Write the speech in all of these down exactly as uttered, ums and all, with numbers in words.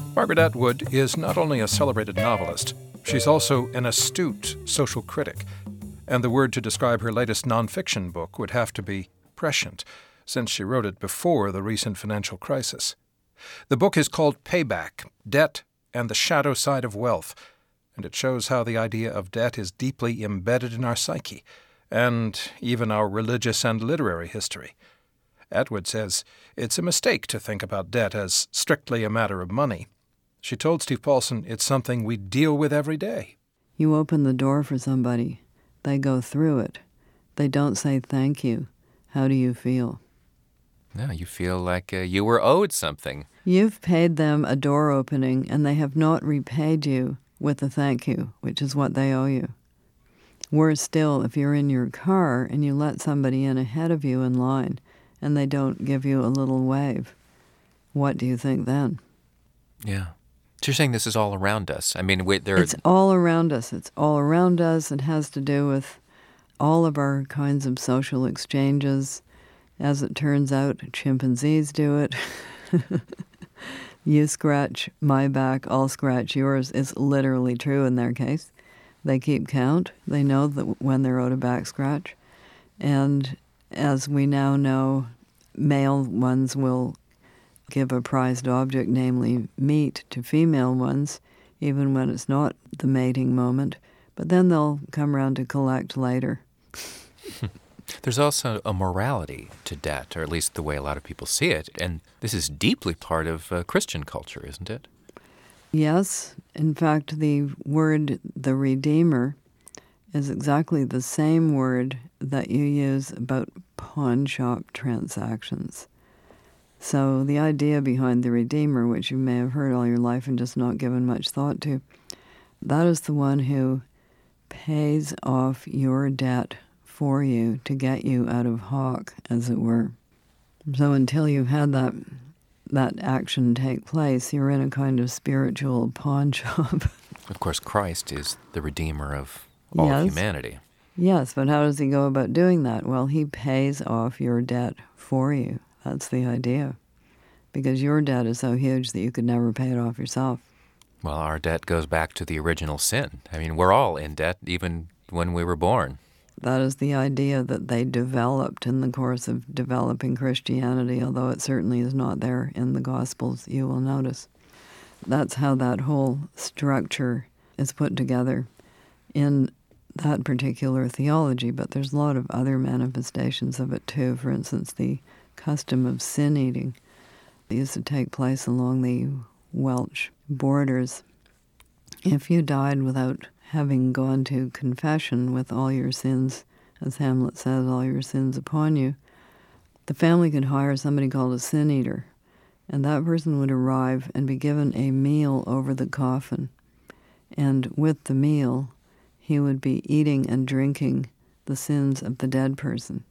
Margaret Atwood is not only a celebrated novelist, she's also an astute social critic. And the word to describe her latest nonfiction book would have to be prescient, since she wrote it before the recent financial crisis. The book is called Payback: Debt and the Shadow Side of Wealth, and it shows how the idea of debt is deeply embedded in our psyche, and even our religious and literary history. Atwood says it's a mistake to think about debt as strictly a matter of money. She told Steve Paulson it's something we deal with every day. You open the door for somebody. They go through it. They don't say thank you. How do you feel? No, you feel like uh, you were owed something. You've paid them a door opening, and they have not repaid you with a thank you, which is what they owe you. Worse still, if you're in your car and you let somebody in ahead of you in line and they don't give you a little wave, what do you think then? Yeah. So you're saying this is all around us. I mean, we, there. It's all around us. It's all around us. It has to do with all of our kinds of social exchanges. As it turns out, chimpanzees do it. You scratch my back, I'll scratch yours is literally true in their case. They keep count. They know that when they're owed a back scratch. And as we now know, male ones will give a prized object, namely meat, to female ones, even when it's not the mating moment. But then they'll come around to collect later. There's also a morality to debt, or at least the way a lot of people see it. And this is deeply part of uh, Christian culture, isn't it? Yes. In fact, the word the Redeemer is exactly the same word that you use about pawn shop transactions. So the idea behind the Redeemer, which you may have heard all your life and just not given much thought to, that is the one who pays off your debt for you to get you out of hock, as it were. So until you've had that that action take place, you're in a kind of spiritual pawn shop. Of course, Christ is the Redeemer of all yes. of humanity. Yes, but how does he go about doing that? Well, he pays off your debt for you. That's the idea. Because your debt is so huge that you could never pay it off yourself. Well, our debt goes back to the original sin. I mean, we're all in debt, even when we were born. That is the idea that they developed in the course of developing Christianity, although it certainly is not there in the Gospels, you will notice. That's how that whole structure is put together in that particular theology, but there's a lot of other manifestations of it too. For instance, the custom of sin eating used to take place along the Welsh borders. If you died without having gone to confession with all your sins, as Hamlet says, all your sins upon you, the family could hire somebody called a sin eater, and that person would arrive and be given a meal over the coffin. And with the meal, he would be eating and drinking the sins of the dead person.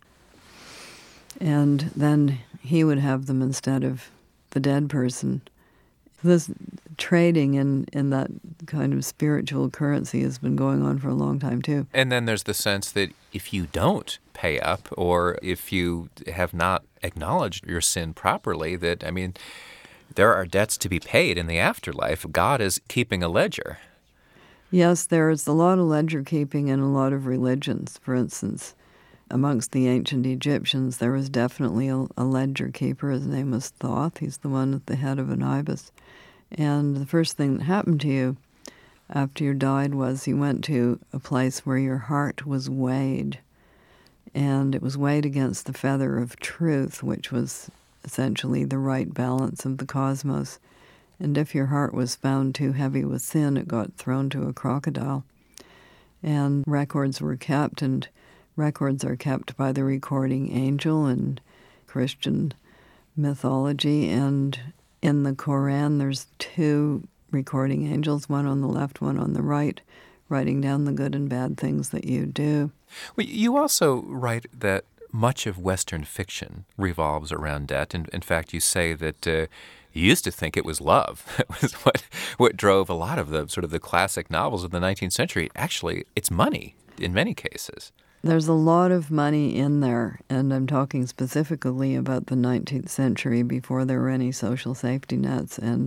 And then he would have them instead of the dead person. This trading in, in that kind of spiritual currency has been going on for a long time, too. And then there's the sense that if you don't pay up, or if you have not acknowledged your sin properly, that, I mean, there are debts to be paid in the afterlife. God is keeping a ledger. Yes, there's a lot of ledger keeping in a lot of religions. For instance, amongst the ancient Egyptians, there was definitely a, a ledger keeper. His name was Thoth. He's the one at the head of an ibis. And the first thing that happened to you after you died was you went to a place where your heart was weighed. And it was weighed against the feather of truth, which was essentially the right balance of the cosmos. And if your heart was found too heavy with sin, it got thrown to a crocodile. And records were kept, and records are kept by the recording angel in Christian mythology. And in the Quran, there's two recording angels, one on the left, one on the right, writing down the good and bad things that you do. Well, you also write that much of Western fiction revolves around debt. And in fact, you say that uh, you used to think it was love. It was what what drove a lot of the sort of the classic novels of the nineteenth century. Actually, it's money in many cases. There's a lot of money in there, and I'm talking specifically about the nineteenth century before there were any social safety nets, and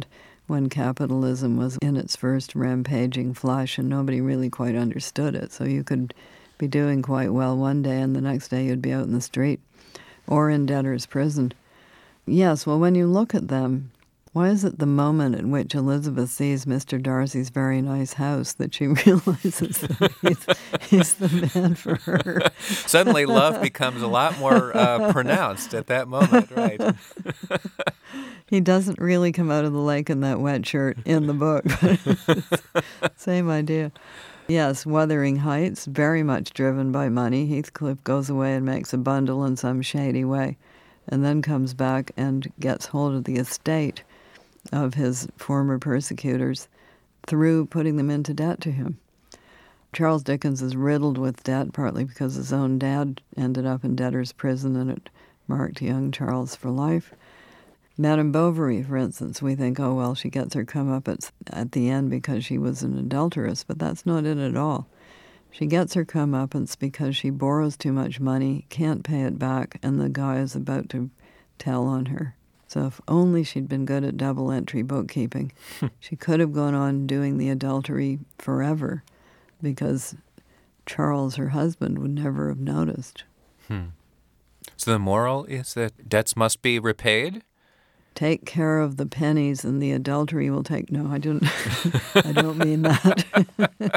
when capitalism was in its first rampaging flush and nobody really quite understood it. So you could be doing quite well one day and the next day you'd be out in the street or in debtor's prison. Yes, well, when you look at them, why is it the moment in which Elizabeth sees Mister Darcy's very nice house that she realizes that he's, he's the man for her? Suddenly love becomes a lot more uh, pronounced at that moment, right? He doesn't really come out of the lake in that wet shirt in the book. Same idea. Yes, Wuthering Heights, very much driven by money. Heathcliff goes away and makes a bundle in some shady way, and then comes back and gets hold of the estate of his former persecutors through putting them into debt to him. Charles Dickens is riddled with debt, partly because his own dad ended up in debtor's prison and it marked young Charles for life. Madame Bovary, for instance, we think, oh, well, she gets her comeuppance at the end because she was an adulteress, but that's not it at all. She gets her comeuppance because she borrows too much money, can't pay it back, and the guy is about to tell on her. So if only she'd been good at double-entry bookkeeping, she could have gone on doing the adultery forever because Charles, her husband, would never have noticed. Hmm. So the moral is that debts must be repaid? Take care of the pennies and the adultery will take... No, I don't, I don't mean that.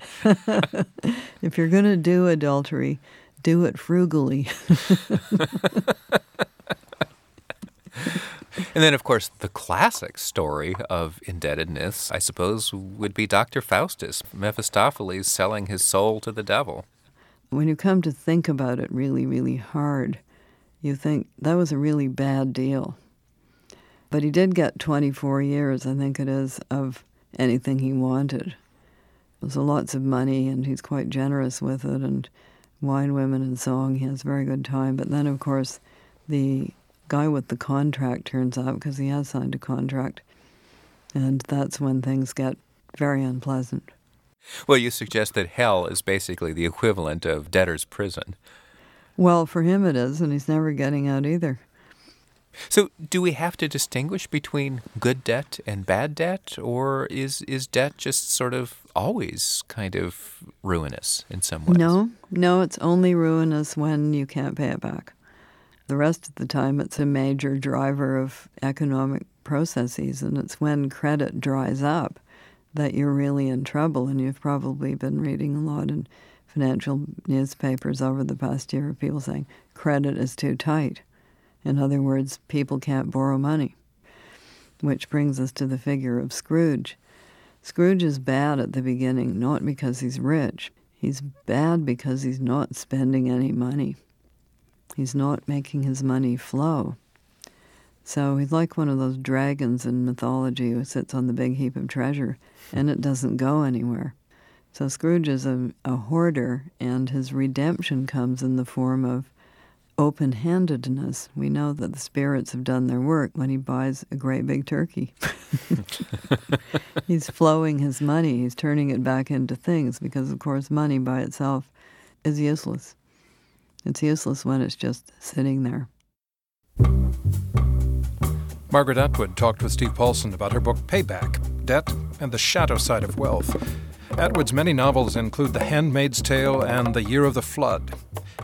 If you're going to do adultery, do it frugally. And then, of course, the classic story of indebtedness, I suppose, would be Doctor Faustus, Mephistopheles selling his soul to the devil. When you come to think about it really, really hard, you think that was a really bad deal. But he did get twenty-four years, I think it is, of anything he wanted. There's lots of money, and he's quite generous with it, and wine, women, and song, he has a very good time. But then, of course, the guy with the contract turns out, because he has signed a contract, and that's when things get very unpleasant. Well, you suggest that hell is basically the equivalent of debtor's prison. Well, for him it is, and he's never getting out either. So do we have to distinguish between good debt and bad debt, or is, is debt just sort of always kind of ruinous in some ways? No, no, it's only ruinous when you can't pay it back. The rest of the time, it's a major driver of economic processes, and it's when credit dries up that you're really in trouble, and you've probably been reading a lot in financial newspapers over the past year of people saying credit is too tight. In other words, people can't borrow money, which brings us to the figure of Scrooge. Scrooge is bad at the beginning, not because he's rich. He's bad because he's not spending any money. He's not making his money flow. So he's like one of those dragons in mythology who sits on the big heap of treasure, and it doesn't go anywhere. So Scrooge is a, a hoarder, and his redemption comes in the form of open-handedness. We know that the spirits have done their work when he buys a great big turkey. He's flowing his money. He's turning it back into things because, of course, money by itself is useless. It's useless when it's just sitting there. Margaret Atwood talked with Steve Paulson about her book Payback, Debt and the Shadow Side of Wealth. Atwood's many novels include The Handmaid's Tale and The Year of the Flood.